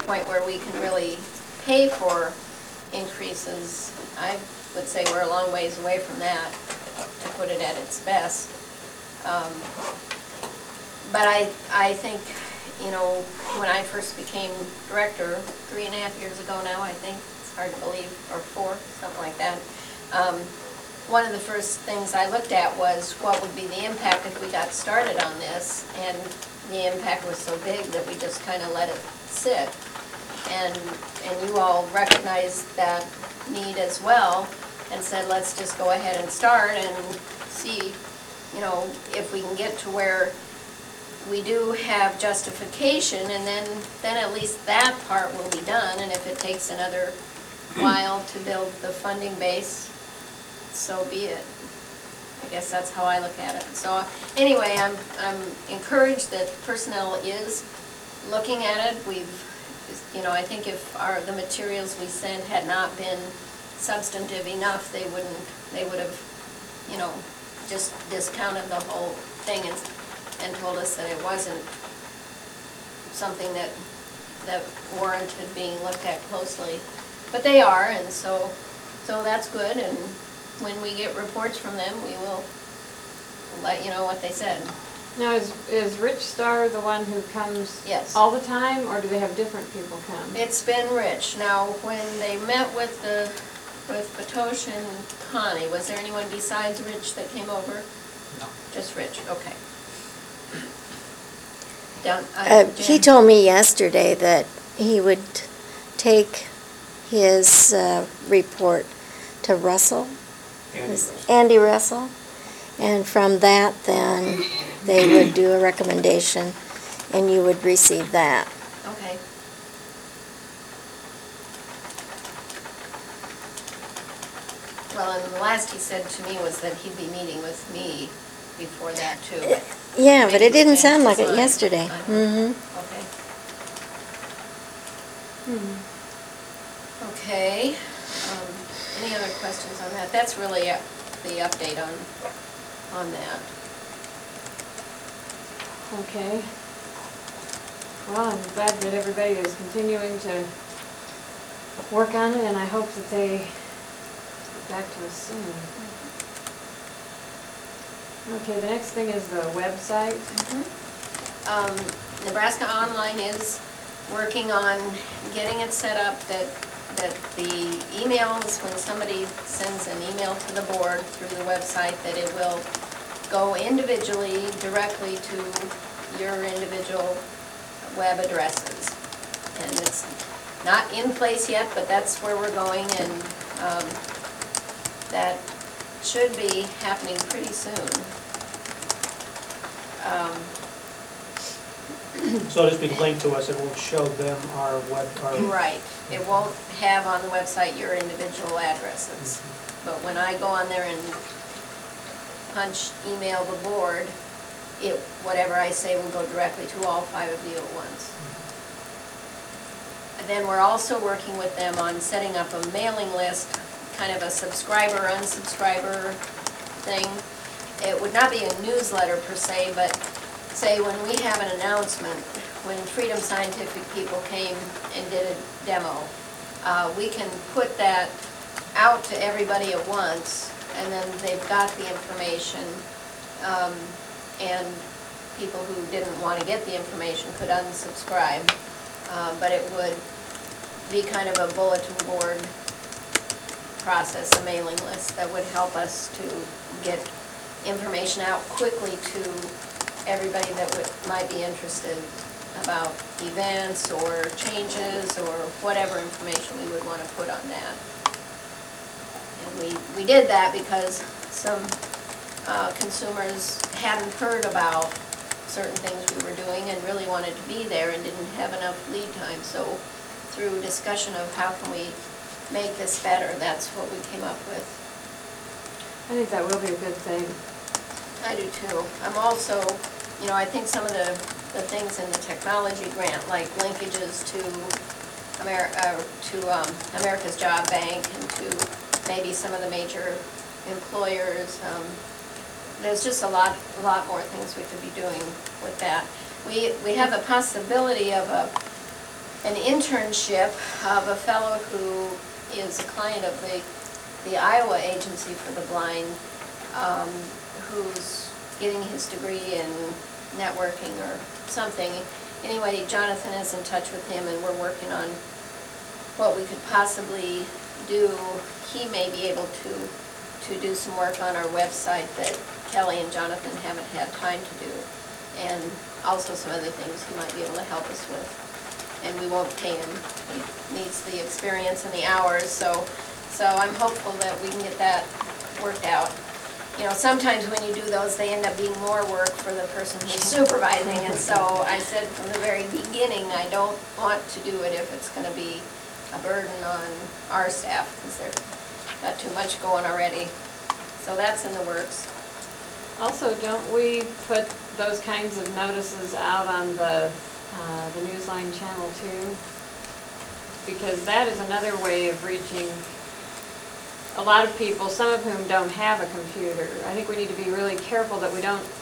point where we can really pay for increases, I would say we're a long ways away from that, to put it at its best. But I think, you know, when I first became director 3.5 years ago now, I think, it's hard to believe, or 4, something like that, one of the first things I looked at was what would be the impact if we got started on this, and the impact was so big that we just kind of let it sit. And you all recognized that need as well, and said, let's just go ahead and start and see, you know, if we can get to where we do have justification, and then at least that part will be done, and if it takes another while to build the funding base, so be it. I guess that's how I look at it. So anyway, I'm encouraged that personnel is looking at it. We've, you know, I think if the materials we sent had not been substantive enough, they would have, you know, just discounted the whole thing and told us that it wasn't something that warranted being looked at closely. But they are, and so that's good, and when we get reports from them, we will let you know what they said. Now, is Rich Starr the one who comes Yes. all the time, or do they have different people come? It's been Rich. Now, when they met with Patosh and Connie, was there anyone besides Rich that came over? No. Just Rich, okay. He told me yesterday that he would take his report to Russell, Andy Russell, and from that then they would do a recommendation and you would receive that. Okay. Well, and the last he said to me was that he'd be meeting with me before that too. Yeah, but it didn't Maybe sound like changed it his mind. yesterday. I know. Okay. Okay. Any other questions on that? That's really the update on that. Okay. Well, I'm glad that everybody is continuing to work on it, and I hope that they get back to us soon. Okay, the next thing is the website. Nebraska Online is working on getting it set up that the emails, when somebody sends an email to the board through the website, that it will go individually directly to your individual web addresses. And it's not in place yet, but that's where we're going, and that should be happening pretty soon. So it'll be linked to us, it will show them our web, Right. It won't have on the website your individual addresses. But when I go on there and email the board, whatever I say will go directly to all 5 of you at once. And then we're also working with them on setting up a mailing list, kind of a subscriber, unsubscriber thing. It would not be a newsletter per se, but say when we have an announcement, when Freedom Scientific people came and did a demo, we can put that out to everybody at once, and then they've got the information, and people who didn't want to get the information could unsubscribe, but it would be kind of a bulletin board process, a mailing list that would help us to get information out quickly to everybody that might be interested about events or changes or whatever information we would want to put on that. And we did that because some consumers hadn't heard about certain things we were doing and really wanted to be there and didn't have enough lead time. So through discussion of how can we make this better, that's what we came up with. I think that will be a good thing. I do too. I'm also, you know, I think some of the things in the technology grant, like linkages to America's Job Bank and to maybe some of the major employers, there's just a lot more things we could be doing with that. We have the possibility of an internship of a fellow who is a client of the Iowa Agency for the Blind, who's getting his degree in networking or something. Anyway, Jonathan is in touch with him, and we're working on what we could possibly do. He may be able to do some work on our website that Kelly and Jonathan haven't had time to do, and also some other things he might be able to help us with. And we won't pay him. He needs the experience and the hours, so I'm hopeful that we can get that worked out. You know, sometimes when you do those, they end up being more work for the person who's supervising, and so I said from the very beginning, I don't want to do it if it's gonna be a burden on our staff, because they've got too much going already. So that's in the works. Also, don't we put those kinds of notices out on the Newsline channel too? Because that is another way of reaching a lot of people, some of whom don't have a computer. I think we need to be really careful that we don't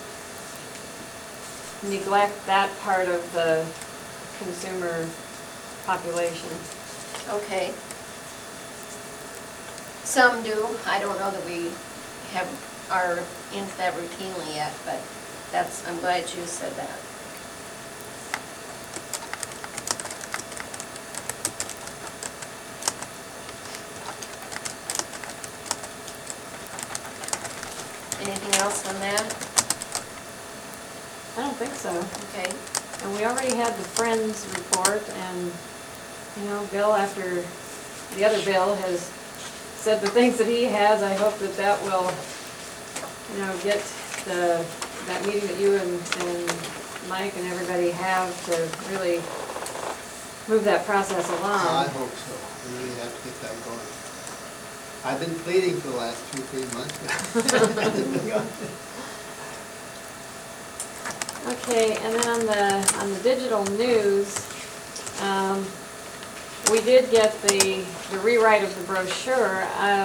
neglect that part of the consumer population. Okay. Some do. I don't know that we are into that routinely yet, but I'm glad you said that. Anything else on that? I don't think so. Okay. And we already had the Friends report, and, you know, Bill, after the other Bill has said the things that he has, I hope that that will, you know, get that meeting that you and Mike and everybody have to really move that process along. I hope so. We really have to get that going. I've been pleading for the last 2-3 months now. Okay, and then on the digital news, we did get the rewrite of the brochure.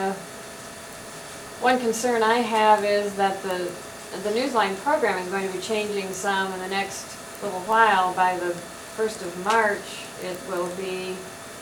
One concern I have is that the Newsline program is going to be changing some in the next little while. By the 1st of March, it will be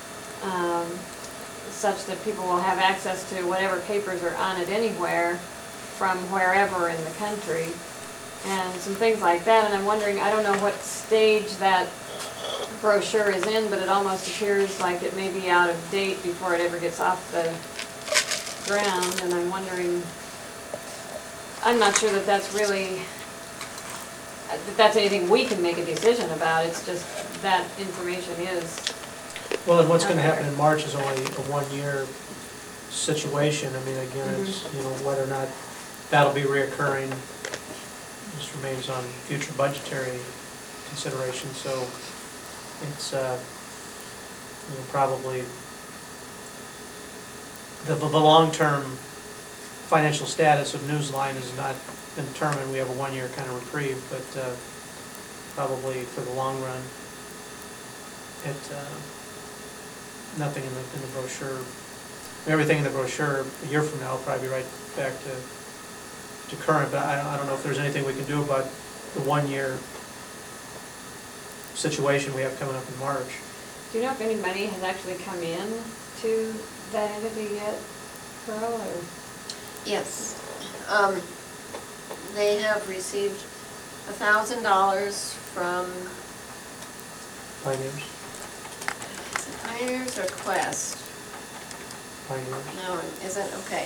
such that people will have access to whatever papers are on it anywhere from wherever in the country, and some things like that. And I'm wondering, I don't know what stage that brochure is in, but it almost appears like it may be out of date before it ever gets off the ground, and I'm wondering, I'm not sure that that's really, that that's anything we can make a decision about. It's just that information is. Well, and what's gonna happen in March is only a one-year situation. I mean, again, it's, you know, whether or not that'll be reoccurring, this remains on future budgetary consideration, so it's, you know, probably the long-term financial status of Newsline has not been determined. We have a one-year kind of reprieve, but probably for the long run, nothing in the brochure. Everything in the brochure a year from now will probably be right back to current, but I don't know if there's anything we can do about the one-year situation we have coming up in March. Do you know if any money has actually come in to that entity yet, Carl, or? Yes. They have received $1,000 from, Pioneers? is it Pioneers or Quest? Pioneers. No, it isn't, okay.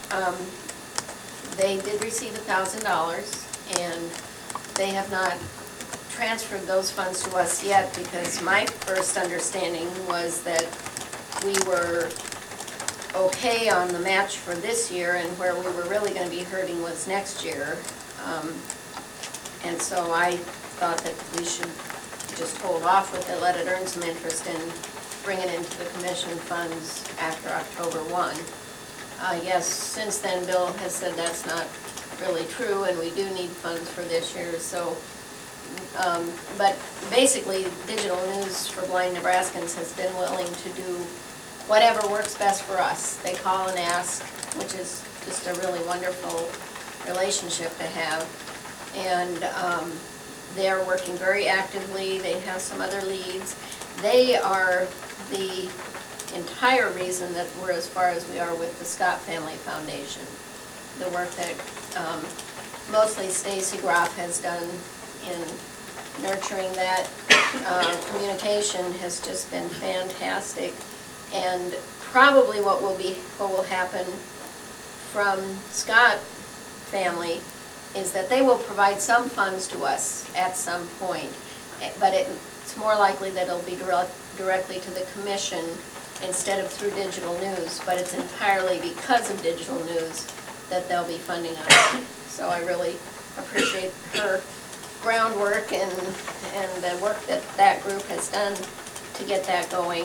They did receive $1,000, and they have not transferred those funds to us yet, because my first understanding was that we were okay on the match for this year, and where we were really going to be hurting was next year. And so I thought that we should just hold off with it, let it earn some interest, and bring it into the commission funds after October 1. Yes, since then, Bill has said that's not really true, and we do need funds for this year, so, but basically, Digital News for Blind Nebraskans has been willing to do whatever works best for us. They call and ask, which is just a really wonderful relationship to have, and they're working very actively. They have some other leads. they are the entire reason that we're as far as we are with the Scott Family Foundation. The work that mostly Stacy Groff has done in nurturing that communication has just been fantastic. And probably what will happen from Scott Family is that they will provide some funds to us at some point, but it's more likely that it'll be directly to the commission instead of through digital news, but it's entirely because of digital news that they'll be funding us. So I really appreciate her groundwork and the work that that group has done to get that going.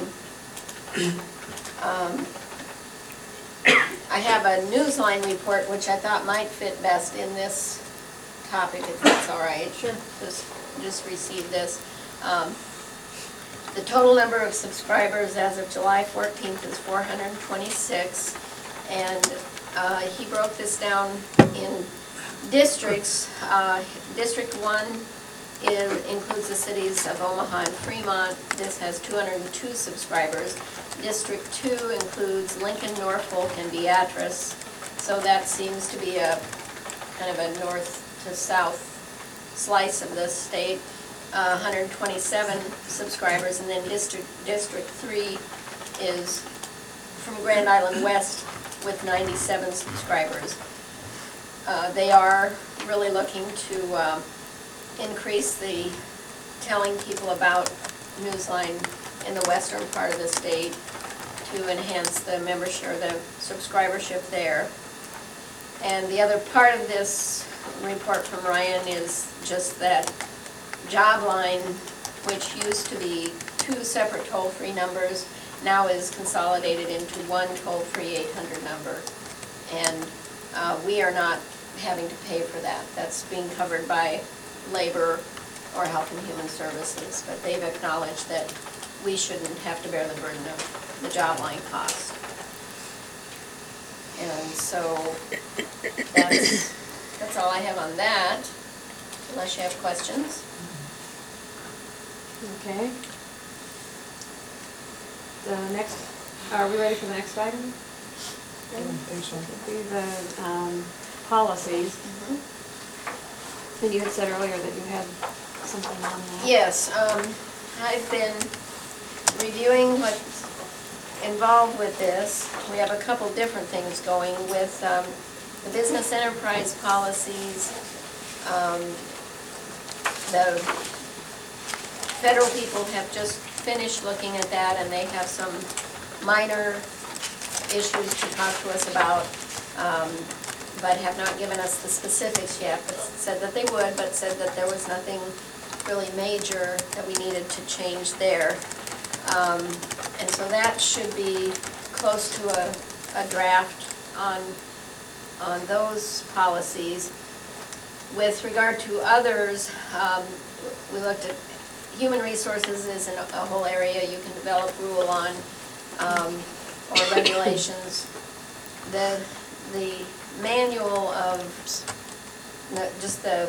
I have a Newsline report which I thought might fit best in this topic, if that's all right. Sure. Just received this. The total number of subscribers as of July 14th is 426, and he broke this down in districts. District 1 includes the cities of Omaha and Fremont. This has 202 subscribers. District 2 includes Lincoln, Norfolk, and Beatrice. So that seems to be a kind of a north to south slice of the state. 127 subscribers, and then District 3 is from Grand Island West with 97 subscribers. They are really looking to increase the telling people about Newsline in the western part of the state to enhance the membership or the subscribership there. And the other part of this report from Ryan is just that Jobline, which used to be 2 separate toll-free numbers, now is consolidated into 1 toll-free 800 number. And we are not having to pay for that. That's being covered by Labor or Health and Human Services, but they've acknowledged that we shouldn't have to bear the burden of the Jobline cost. And so that's all I have on that, unless you have questions. Okay. The next, are we ready for the next item? I don't think so. Would be the policies. And you had said earlier that you had something on that. Yes, I've been reviewing what's involved with this. We have a couple different things going with the business enterprise policies. The federal people have just finished looking at that, and they have some minor issues to talk to us about, but have not given us the specifics yet, but said that they would, but said that there was nothing really major that we needed to change there. And so that should be close to a draft on those policies. With regard to others, we looked at human resources is a whole area you can develop rule on, or regulations. The manual of just the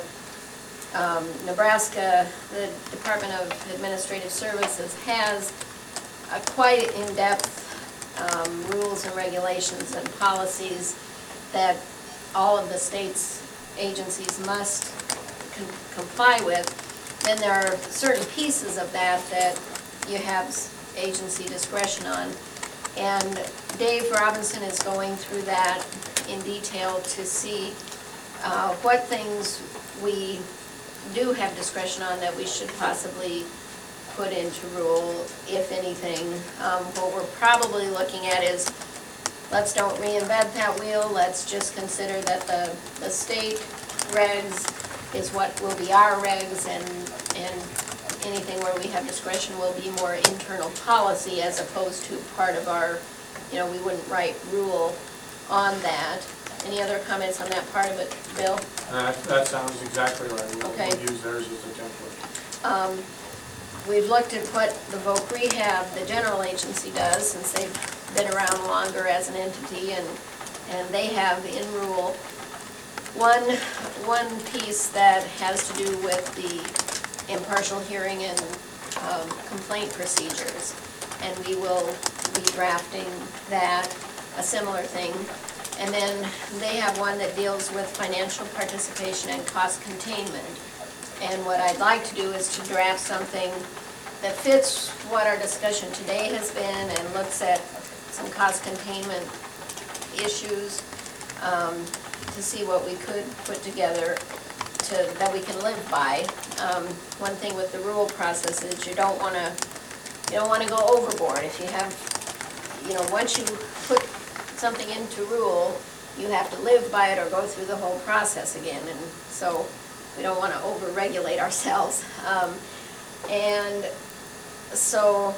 Nebraska, the Department of Administrative Services has a quite in-depth rules and regulations and policies that all of the state's agencies must comply with. Then there are certain pieces of that that you have agency discretion on. And Dave Robinson is going through that in detail to see what things we do have discretion on that we should possibly put into rule, if anything. What we're probably looking at is, let's don't reinvent that wheel, let's just consider that the state regs is what will be our regs, and anything where we have discretion will be more internal policy as opposed to part of our, we wouldn't write rule on that. Any other comments on that part of it, Bill? That sounds exactly right. Okay. We'll use theirs as a template. We've looked at what the Voc Rehab, the general agency, does, since they've been around longer as an entity, and they have in rule one piece that has to do with the impartial hearing and complaint procedures. And we will be drafting that, a similar thing. And then they have one that deals with financial participation and cost containment. And what I'd like to do is to draft something that fits what our discussion today has been and looks at some cost containment issues, to see what we could put together that we can live by. One thing with the rule process is you don't want to go overboard. If you have, once you put something into rule, you have to live by it or go through the whole process again. And so we don't want to over-regulate ourselves. And so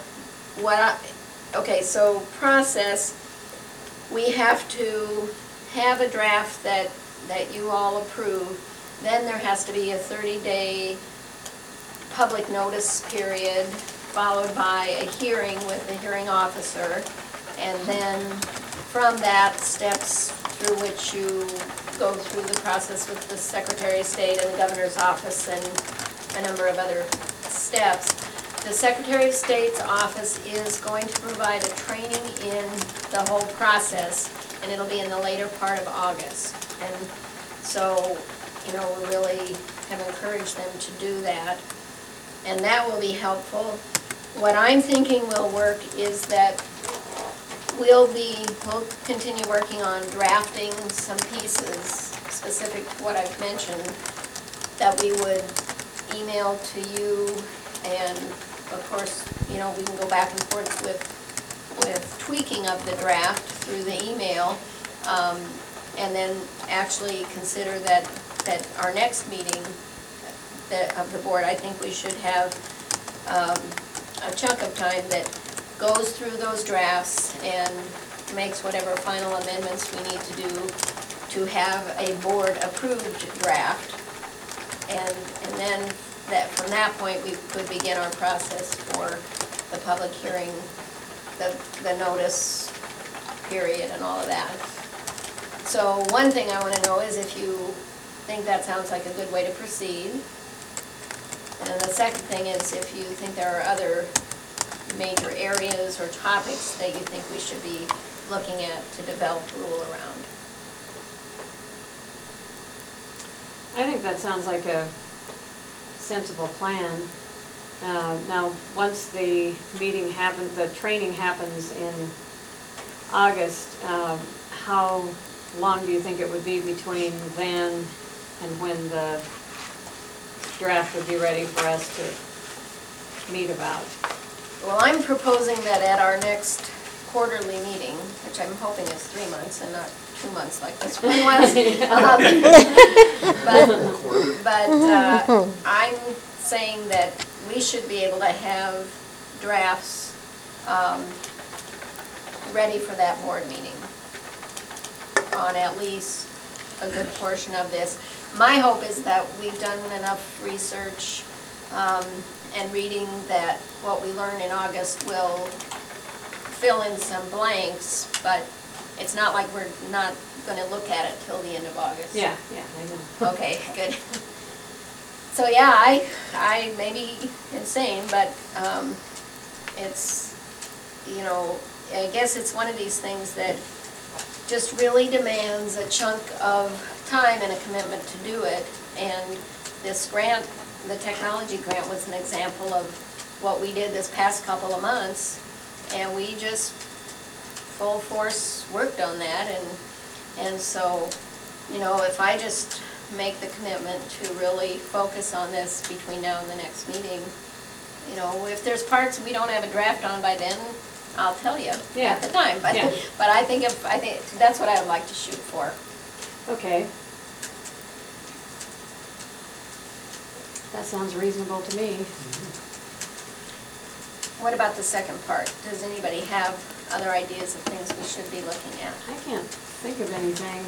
so process, we have to have a draft that you all approve. Then there has to be a 30-day public notice period, followed by a hearing with the hearing officer. And then from that, steps through which you go through the process with the Secretary of State and the Governor's office and a number of other steps. The Secretary of State's office is going to provide a training in the whole process, and it'll be in the later part of August. And so, we really have encouraged them to do that, and that will be helpful. What I'm thinking will work is that we'll continue working on drafting some pieces specific to what I've mentioned that we would email to you, and of course, we can go back and forth with tweaking of the draft through the email, and then actually consider that our next meeting of the board, I think we should have a chunk of time that goes through those drafts and makes whatever final amendments we need to do to have a board-approved draft. And then from that point, we could begin our process for the public hearing, the notice period and all of that. So one thing I want to know is if you think that sounds like a good way to proceed. And then the second thing is if you think there are other major areas or topics that you think we should be looking at to develop a rule around. I think that sounds like a sensible plan. Now, once the meeting happens, the training happens in August, how long do you think it would be between then and when the draft would be ready for us to meet about? Well, I'm proposing that at our next quarterly meeting, which I'm hoping is 3 months and not 2 months like this one was. But I'm saying that we should be able to have drafts ready for that board meeting on at least a good portion of this. My hope is that we've done enough research and reading that what we learn in August will fill in some blanks, but it's not like we're not going to look at it till the end of August. Yeah, I know. Okay, good. So yeah, I may be insane, but it's, I guess it's one of these things that just really demands a chunk of time and a commitment to do it. And this grant, the technology grant, was an example of what we did this past couple of months, and we just full force worked on that. And so, if I just make the commitment to really focus on this between now and the next meeting, if there's parts we don't have a draft on by then, I'll tell you at the time. But Yeah. but I think that's what I would like to shoot for. Okay. That sounds reasonable to me. What about the second part? Does anybody have other ideas of things we should be looking at? I can't think of anything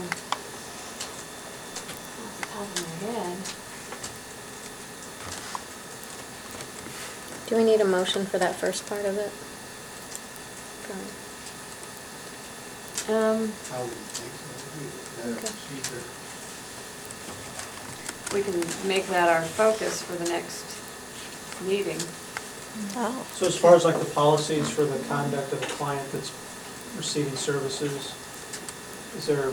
off the top of my head. Do we need a motion for that first part of it? I wouldn't think so. Okay. Cheaper. We can make that our focus for the next meeting. Oh, So as far as like the policies for the conduct of the client that's receiving services, is there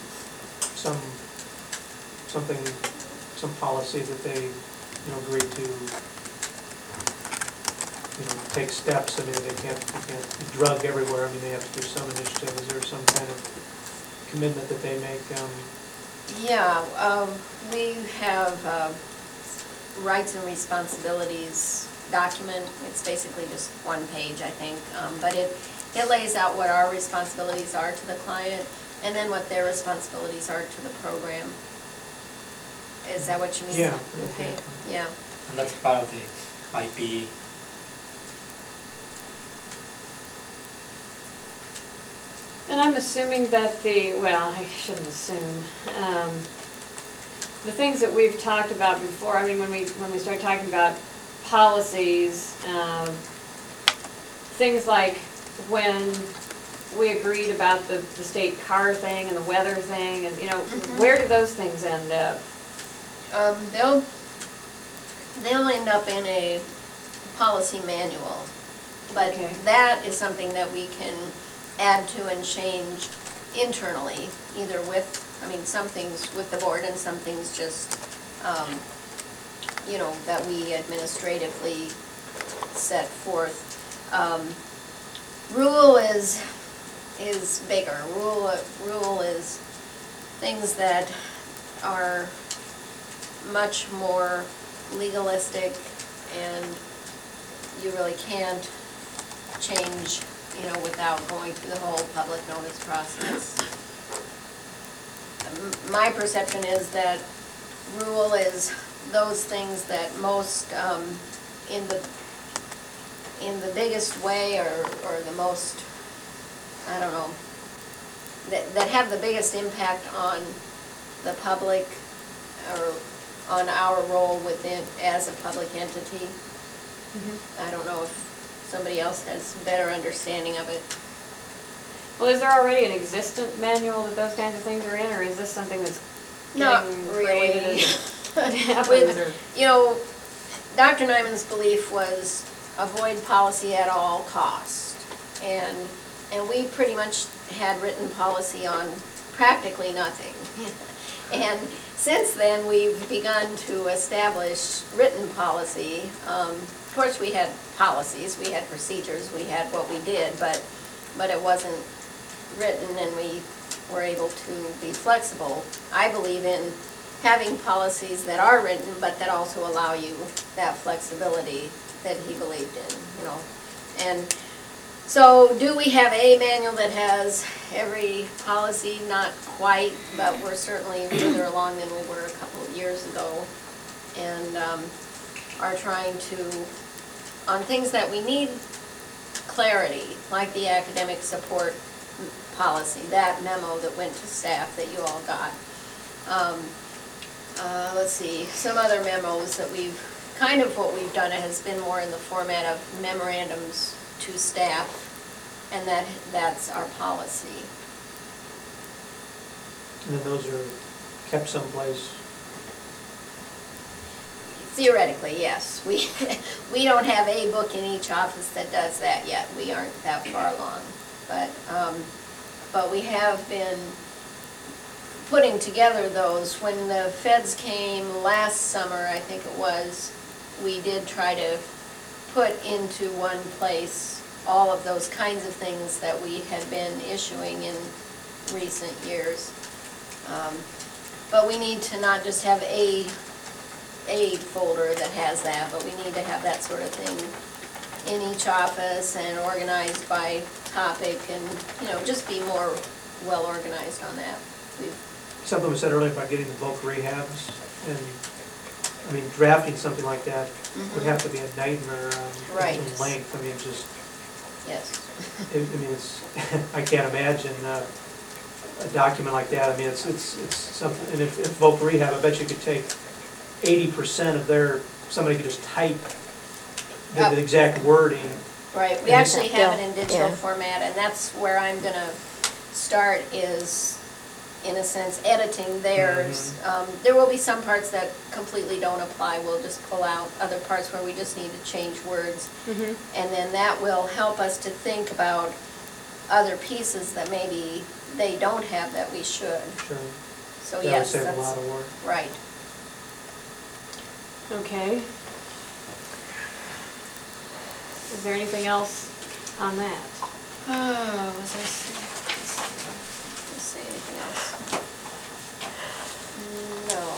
some policy that they, agree to, take steps? I mean, they can't be drug everywhere, I mean, they have to do some initiative. Is there some kind of commitment that they make? Yeah, we have rights and responsibilities document. It's basically just one page, I think, but it lays out what our responsibilities are to the client and then what their responsibilities are to the program. Is that what you mean? Yeah. Okay, yeah. And that's part of the IP. And I'm assuming that I shouldn't assume, the things that we've talked about before, I mean, when we start talking about policies, things like when we agreed about the state car thing and the weather thing, and, where do those things end up? They'll end up in a policy manual, but Okay. that is something that we can add to and change internally, either some things with the board and some things just, that we administratively set forth. Rule is bigger. Rule is things that are much more legalistic, and you really can't change, without going through the whole public notice process. My perception is that rule is those things that most, in the biggest way, or the most, I don't know, that have the biggest impact on the public, or on our role within, as a public entity. I don't know if somebody else has a better understanding of it. Well, is there already an existent manual that those kinds of things are in, or is this something that's Not getting really. created as it happens, or? Dr. Nyman's belief was avoid policy at all cost. And we pretty much had written policy on practically nothing. And since then, we've begun to establish written policy. Of course, we had policies, we had procedures, we had what we did, but it wasn't written, and we were able to be flexible. I believe in having policies that are written, but that also allow you that flexibility that he believed in, And so, do we have a manual that has every policy? Not quite, but we're certainly further along than we were a couple of years ago, and are trying to, on things that we need clarity, like the academic support policy, that memo that went to staff that you all got. Let's see, some other memos that what we've done has been more in the format of memorandums to staff, and that's our policy. And then those are kept someplace? Theoretically, yes. We don't have a book in each office that does that yet. We aren't that far along. But we have been putting together those. When the feds came last summer, I think it was, we did try to put into one place all of those kinds of things that we had been issuing in recent years. But we need to not just have a folder that has that, but we need to have that sort of thing in each office and organized by topic, and, just be more well organized on that. Something was said earlier about getting the bulk rehabs, and, drafting something like that would have to be a nightmare Right. in length. Yes. I can't imagine a document like that. It's something, and if bulk rehab, I bet you could take 80% of somebody could just type the exact wording. Right, we And actually have it in digital Yeah. format, and that's where I'm gonna start, is in a sense, editing theirs. There will be some parts that completely don't apply, we'll just pull out other parts where we just need to change words. And then that will help us to think about other pieces that maybe they don't have that we should. Sure. So That would yes, save a that's, lot of work. right. Okay. Is there anything else on that? Was there, let's see, anything else? No.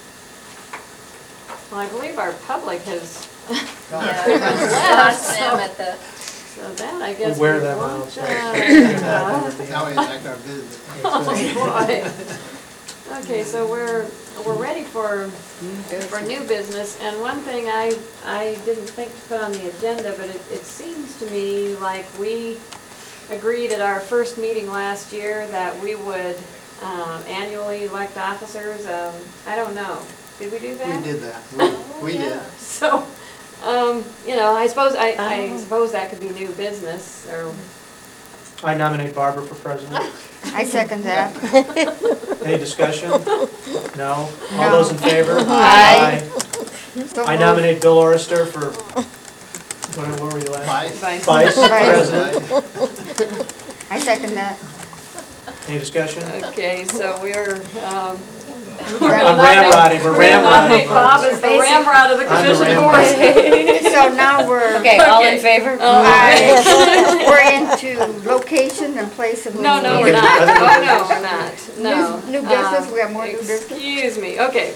Well, I believe our public has, Yeah, lost them at the, so that I We guess. wear we them won't, out, so. Now we attack our business. Oh, boy. Okay, so we're ready for new business, and one thing I didn't think to put on the agenda, but it seems to me like we agreed at our first meeting last year that we would annually elect officers. I don't know, did we do that? We did that. We did. So, I suppose, I suppose that could be new business, or, I nominate Barbara for president. I second that. Any discussion? No? All No. those in favor? Aye. I nominate Bill Orister for, what were you last? Vice. Vice Vice. president. I second that. Any discussion? okay, so we're, I'm ramrodding, we're ramrodding. Bob is the ramrod of the I'm the commission ramrod. board. So now we're, okay, all in favor? we're into location and place of. No, no, Okay, we're not. other than Oh, no, business. we're not. No. New business, we have more new business? Excuse me, okay.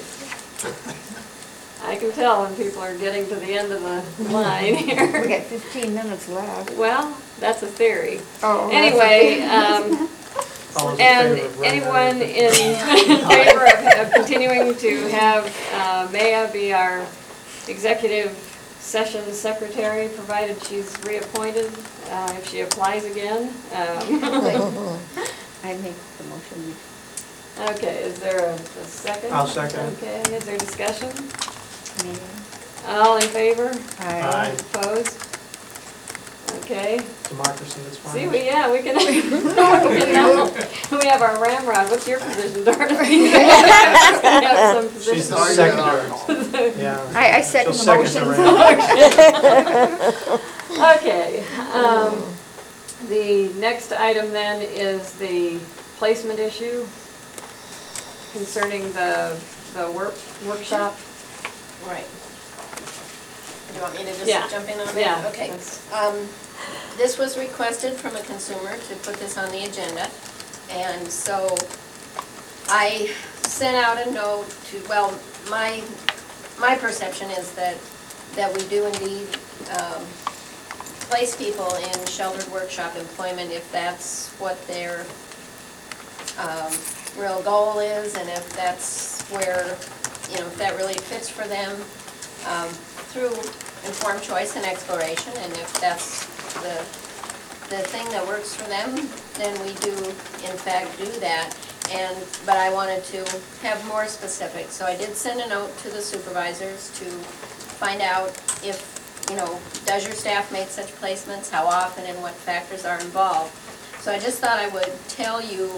I can tell when people are getting to the end of the line We here. got 15 minutes left. Well, that's a theory. Oh. Anyway, All those in and favor of rendering anyone in favor of continuing to have Maya be our executive session secretary, provided she's reappointed, if she applies again. I make the motion. Okay, is there a second? I'll second. Okay, is there discussion? Me. All in favor? Aye. Opposed? Okay. Democracy, that's fine. See, we can, we have our ramrod. What's your position, Dorothy? We have some She's positions. the seconder. Yeah. I second She'll the second the motion. round. Okay, the next item then is the placement issue concerning the workshop. Right. Do you want me to Yeah. just jump in on that? Yeah, Okay. that's- This was requested from a consumer to put this on the agenda, and so I sent out a note to, well, my perception is that we do indeed place people in sheltered workshop employment if that's what their real goal is, and if that's where, if that really fits for them through informed choice and exploration, and if that's the thing that works for them, then we do in fact do that. But I wanted to have more specific, so I did send a note to the supervisors to find out if, does your staff make such placements, how often, and what factors are involved. So I just thought I would tell you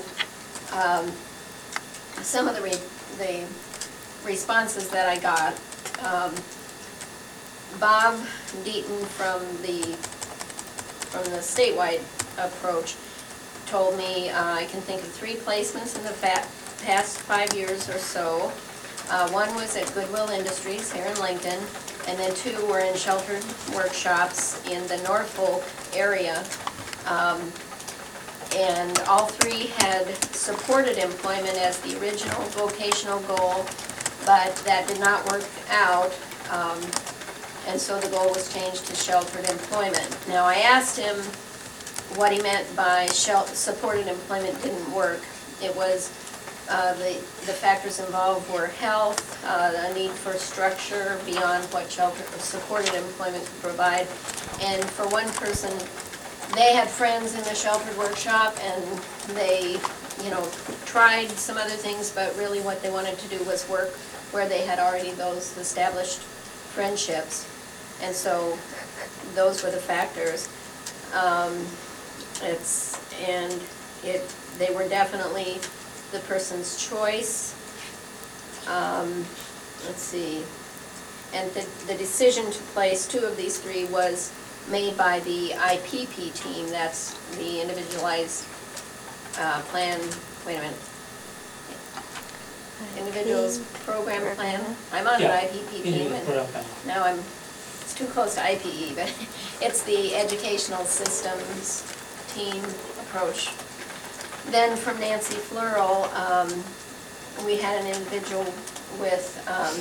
some of the responses that I got. Bob Deaton from the statewide approach told me I can think of 3 placements in the past 5 years or so. One was at Goodwill Industries here in Lincoln, and then 2 were in sheltered workshops in the Norfolk area. And all 3 had supported employment as the original vocational goal, but that did not work out. And so the goal was changed to sheltered employment. Now, I asked him what he meant by supported employment didn't work. It was the factors involved were health, a need for structure beyond what supported employment could provide. And for one person, they had friends in the sheltered workshop, and they, tried some other things, but really what they wanted to do was work where they had already those established friendships. And so those were the factors. They were definitely the person's choice. Let's see, and the decision to place two of these three was made by the IPP team, that's the individualized plan, wait a minute. Individuals program plan, I'm on the Yeah, IPP team, individual and program plan. now it's too close to IPE, but it's the educational systems team approach. Then from Nancy Fleural, we had an individual with,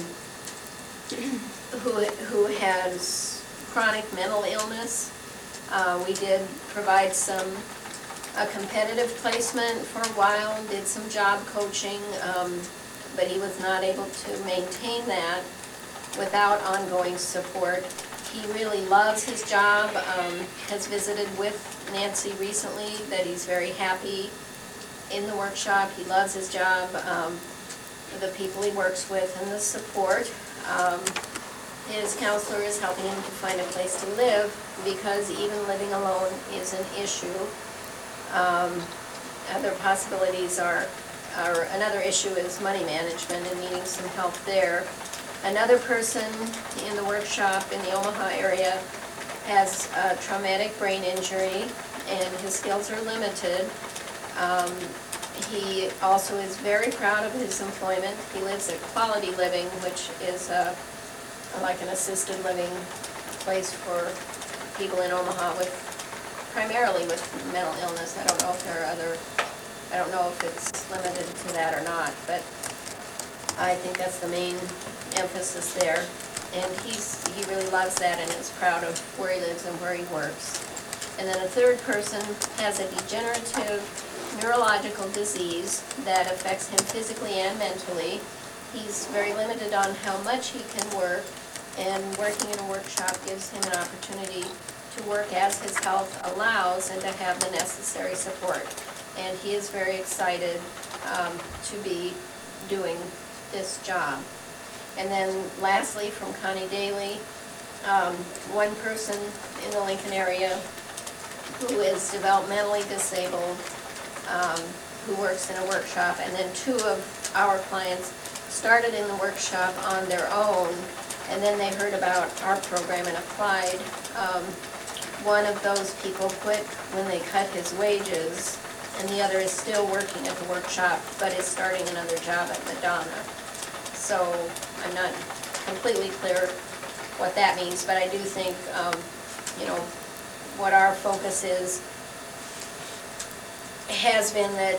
who has chronic mental illness. We did provide a competitive placement for a while, did some job coaching, but he was not able to maintain that without ongoing support. He really loves his job, has visited with Nancy recently, that he's very happy in the workshop. He loves his job, the people he works with, and the support. His counselor is helping him to find a place to live, because even living alone is an issue. Other possibilities another issue is money management and needing some help there. Another person in the workshop in the Omaha area has a traumatic brain injury, and his skills are limited. He also is very proud of his employment. He lives at Quality Living, which is like an assisted living place for people in Omaha primarily with mental illness. I don't know if there are I don't know if it's limited to that or not, but I think that's the main emphasis there. And he really loves that and is proud of where he lives and where he works. And then a third person has a degenerative neurological disease that affects him physically and mentally. He's very limited on how much he can work, and working in a workshop gives him an opportunity to work as his health allows and to have the necessary support. And he is very excited to be doing this job. And then lastly, from Connie Daly, one person in the Lincoln area who is developmentally disabled, who works in a workshop, and then two of our clients started in the workshop on their own, and then they heard about our program and applied. One of those people quit when they cut his wages, and the other is still working at the workshop, but is starting another job at Madonna. So I'm not completely clear what that means, but I do think, what our focus has been that,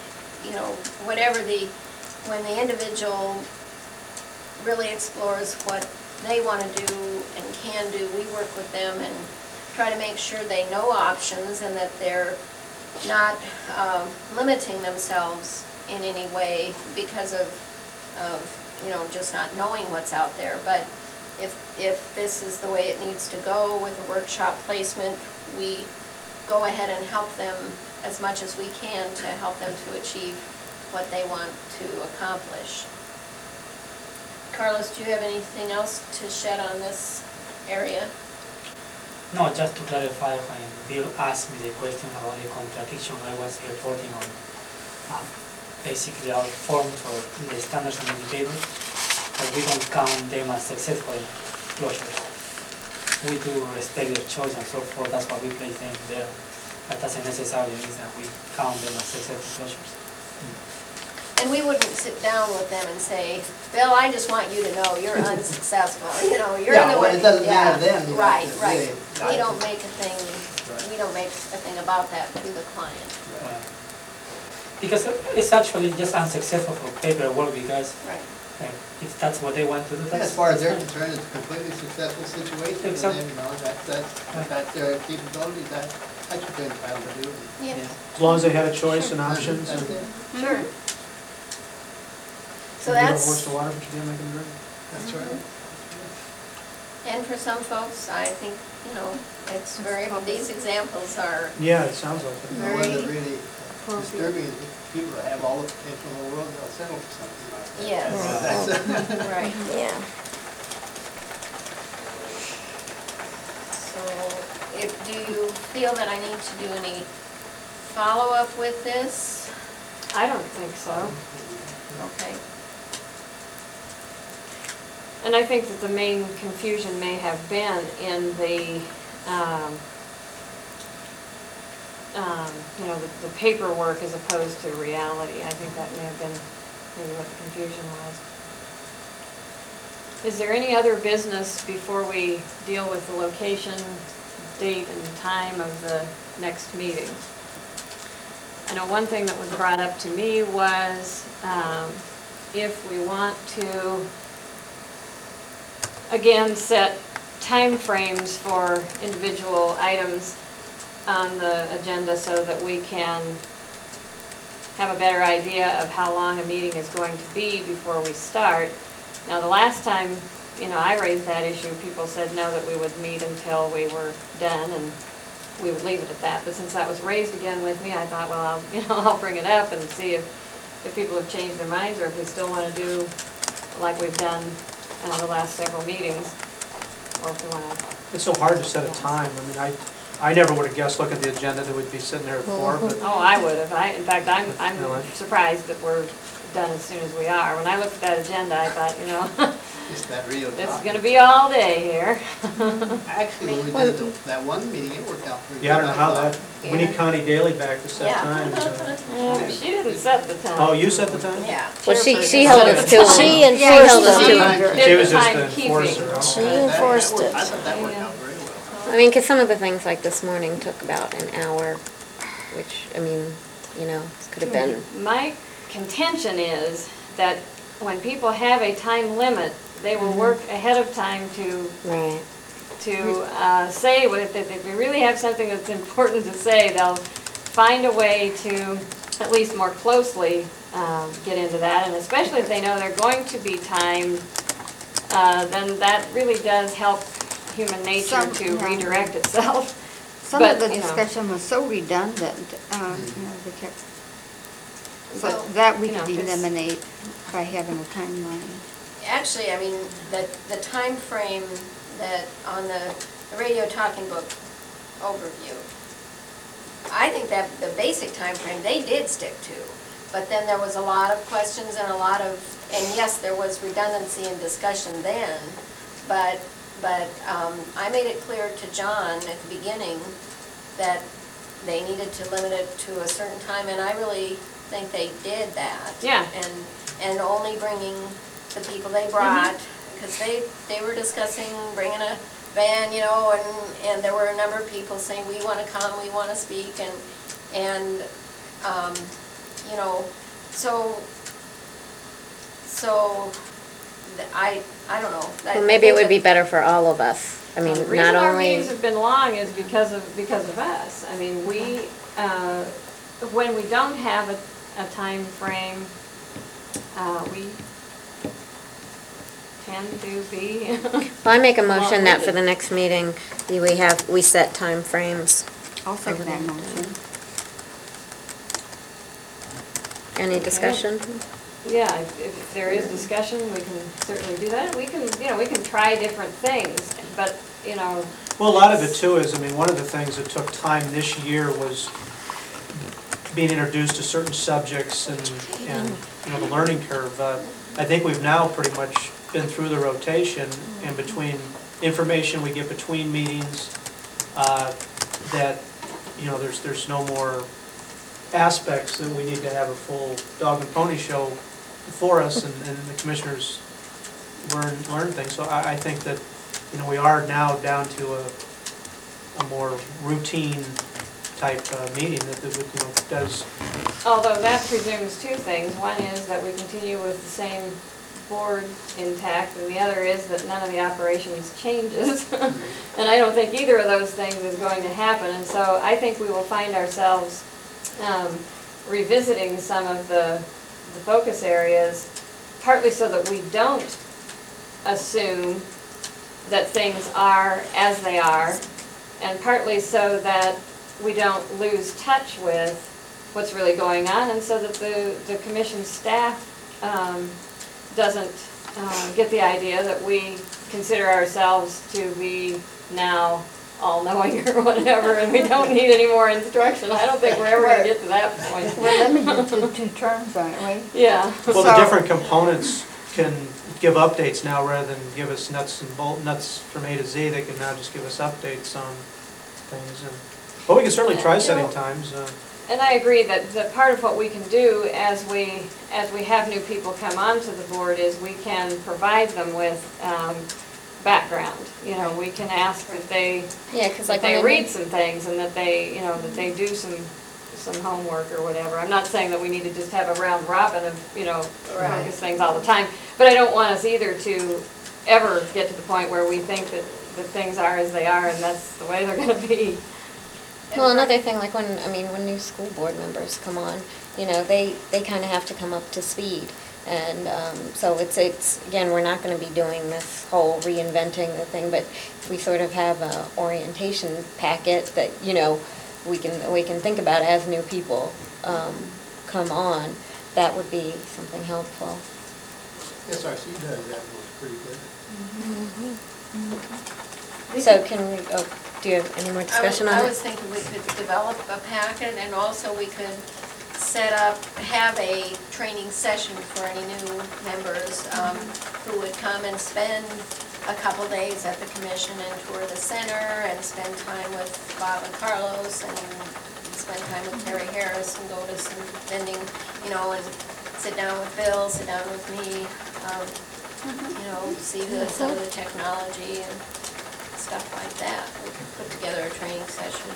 when the individual really explores what they want to do and can do, we work with them and try to make sure they know options and that they're not limiting themselves in any way because of just not knowing what's out there. But if this is the way it needs to go with a workshop placement, we go ahead and help them as much as we can to help them to achieve what they want to accomplish. Carlos, do you have anything else to shed on this area? No, just to clarify, when Bill asked me the question about the contradiction, I was reporting on basically our forms or the standards and indicators, but we don't count them as successful closures. We do respect their choice and so forth, that's why we place them there. That doesn't necessarily mean that we count them as successful closures. And we wouldn't sit down with them and say, Bill, I just want you to know you're unsuccessful, you're in the way. It doesn't matter then. Right. We don't make a thing about that to the client. Right. Because it's actually just unsuccessful for paperwork because Right. if that's what they want to do, that's... As far as they're concerned, it's a completely successful situation for Exactly. them, that's their capability, that's what they're entitled to do. Yeah. As long as they had a choice and options. That's and it. Sure. So you don't waste the water, but you can't make them drink. That's right. and for some folks, I think, it's these examples are, Yeah, it sounds like it. The one that really disturbing is if people that have all the potential in the world, they'll settle for something like that. Yes. That's- right. Yeah. So, do you feel that I need to do any follow-up with this? I don't think so. Okay. And I think that the main confusion may have been in the, you know, the paperwork as opposed to reality. I think that may have been maybe what the confusion was. Is there any other business before we deal with the location, date, and time of the next meeting? I know one thing that was brought up to me was if we want to, again, set timeframes for individual items on the agenda so that we can have a better idea of how long a meeting is going to be before we start. Now, the last time, you know, I raised that issue, people said no, that we would meet until we were done, and we would leave it at that. But since that was raised again with me, I thought, well, I'll bring it up and see if people have changed their minds, or if we still want to do like we've done the last several meetings, or if we want to. It's so hard to set a time. I mean, I never would have guessed, look at the agenda, that we'd be sitting there at 4, but Oh, I would have. In fact, I'm Really? surprised that we're done as soon as we are. When I looked at that agenda, I thought, It's that real it's talk. gonna be all day here. Actually, when we did that one meeting, it worked out pretty good. yeah, I don't know how thought. that, we need Connie Daly back to set Yeah. times. She didn't set the time. Oh, you set the time? Yeah. Well, she Chairperson held set us it. to it. She enforced she- it. She Did was the just the timekeeping. enforcer. She okay. enforced I it. thought that worked out very well. I mean, because some of the things like this morning took about an hour, which, I mean, you know, could have been, My contention is that when people have a time limit, they will work ahead of time to right. say what if we really have something that's important to say, they'll find a way to at least more closely get into that, and especially if they know they're going to be timed, then that really does help human nature Some- to yeah. redirect itself. Some of But, the you know. discussion was so redundant, they kept, Well, but that we you know, could it's- eliminate by having a timeline. Actually, I mean, the time frame that on the radio talking book overview, I think that the basic time frame they did stick to. But then there was a lot of questions and and yes, there was redundancy in discussion then, but I made it clear to John at the beginning that they needed to limit it to a certain time, and I really think they did that. Yeah. And only bringing the people they brought, because they were discussing bringing a van, and there were a number of people saying, we want to come, we want to speak, and I don't know. Well, maybe it would be better for all of us. I mean, The not reason our only, meetings have been long is because of us. I mean, when we don't have a time frame, we tend to be. well, I make a motion that for the next meeting, we set time frames. I'll second that motion. Any discussion? Yeah, if there is discussion, we can certainly do that. We can try different things, but, Well, a lot of it too is, I mean, one of the things that took time this year was being introduced to certain subjects and the learning curve. I think we've now pretty much been through the rotation, and between information we get between meetings, that, there's no more aspects that we need to have a full dog and pony show for us, and the commissioners learn things. So I think that, we are now down to a more routine type meeting that does. although that presumes two things. One is that we continue with the same board intact, and the other is that none of the operations changes. And I don't think either of those things is going to happen, and so I think we will find ourselves revisiting some of the focus areas, partly so that we don't assume that things are as they are, and partly so that we don't lose touch with what's really going on, and so that the commission staff doesn't get the idea that we consider ourselves to be now all-knowing or whatever, and we don't need any more instruction. I don't think we're ever gonna get to that point. We're limited to 2 terms, aren't we? Yeah. Well, the So- different components can give updates now rather than give us nuts and nuts from A to Z. They can now just give us updates on things. But we can certainly try setting times. And I agree that part of what we can do as we have new people come onto the board is we can provide them with background. You know, we can ask that they, Yeah, because that like they when read some things and that they, you know, that they do some homework or whatever. I'm not saying that we need to just have a round robin of, you know, Right. focus things all the time, but I don't want us either to ever get to the point where we think that things are as they are and that's the way they're gonna be. Well, another thing, like when new school board members come on, you know, they kind of have to come up to speed. And so it's, again, we're not going to be doing this whole reinventing the thing, but we sort of have a orientation packet that, you know, we can think about as new people come on. That would be something helpful. SRC does that, was pretty good. So can we, do you have any more discussion on I it? was thinking we could develop a packet, and also we could have a training session for any new members who would come and spend a couple days at the commission and tour the center and spend time with Bob and Carlos and spend time with Terry Harris and go to some vending, you know, and sit down with Bill, sit down with me, you know, see some of the technology and stuff like that. We could put together a training session.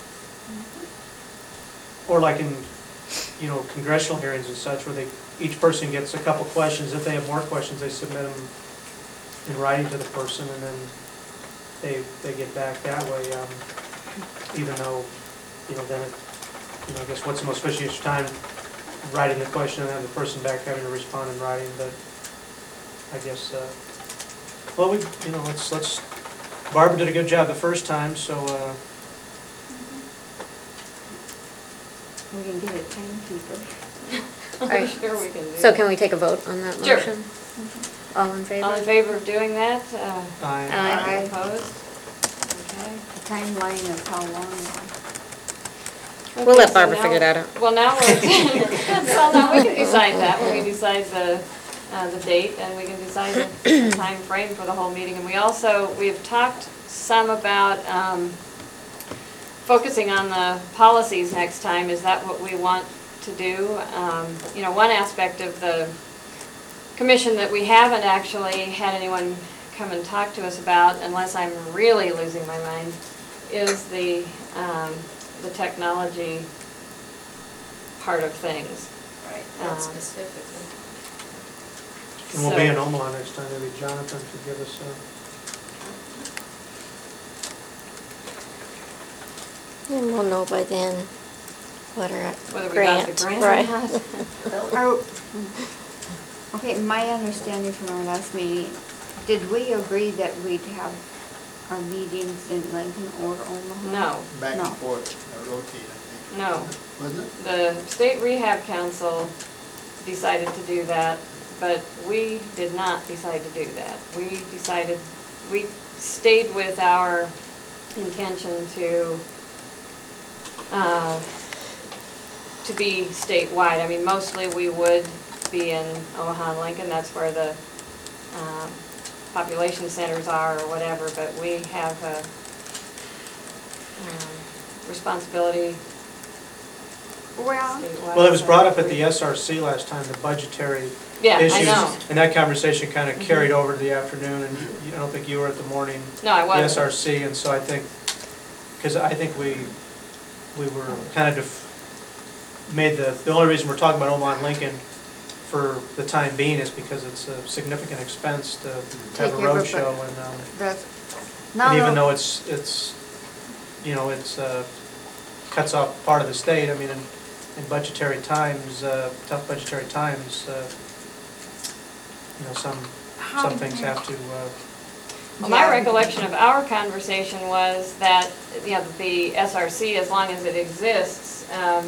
Or like in, you know, congressional hearings and such, where each person gets a couple questions. If they have more questions, they submit them in writing to the person, and then they get back that way. Even though, you know, then I guess what's the most efficient use of time? Writing the question and then the person back having to respond in writing. But I guess, well, let's. Barbara did a good job the first time, so. We can get a timekeeper. I'm sure we can do So that. can we take a vote on that Sure. motion? All in favor? All in favor of doing that? Aye. Aye. Opposed? Okay. The timeline of how long. We'll let Okay, so Barbara now- figure that out. Well, now well, now we can decide that, when we decide the date, and we can decide the time frame for the whole meeting. And we've talked some about focusing on the policies next time. Is that what we want to do? You know, one aspect of the commission that we haven't actually had anyone come and talk to us about, unless I'm really losing my mind, is the technology part of things. Right, not Um, specifically. And we'll be in So- Omaha next time. Maybe Jonathan could give us And we'll know by then what our Whether we got the grant or right. not. Oh, okay, my understanding from our last meeting, did we agree that we'd have our meetings in Lincoln or Omaha? No, Back No. and forth, rotate, I think. no. Wasn't it? The State Rehab Council decided to do that, but we did not decide to do that. We stayed with our intention to be statewide. I mean, mostly we would be in Omaha and Lincoln, that's where the population centers are or whatever, but we have a responsibility Well, statewide. Well, it was brought up at the SRC last time, the budgetary Yeah, I issues. know. And that conversation kind of carried over to the afternoon, and I don't think you were at the morning. No, I The wasn't. SRC, and so I think, because I think we were kind of made the only reason we're talking about Omaha and Lincoln for the time being is because it's a significant expense to have a Take road everybody. show, that's, and even now, though it's, you know, cuts off part of the state, I mean, in budgetary times, tough budgetary times, you know, some things have to, Well, my recollection of our conversation was that, you know, the SRC, as long as it exists,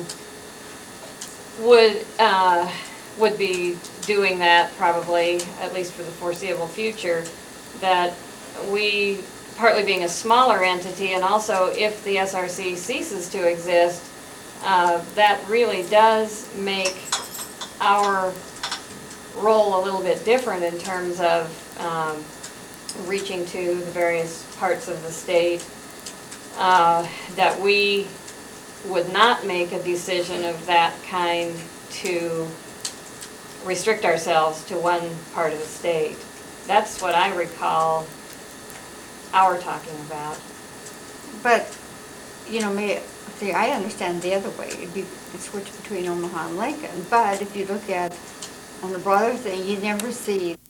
would be doing that probably, at least for the foreseeable future, that we partly being a smaller entity, and also if the SRC ceases to exist, that really does make our role a little bit different in terms of reaching to the various parts of the state, that we would not make a decision of that kind to restrict ourselves to one part of the state. That's what I recall our talking about. But, you know, see, I understand the other way, it'd be a switch between Omaha and Lincoln, but if you look at, on the broader thing, you never see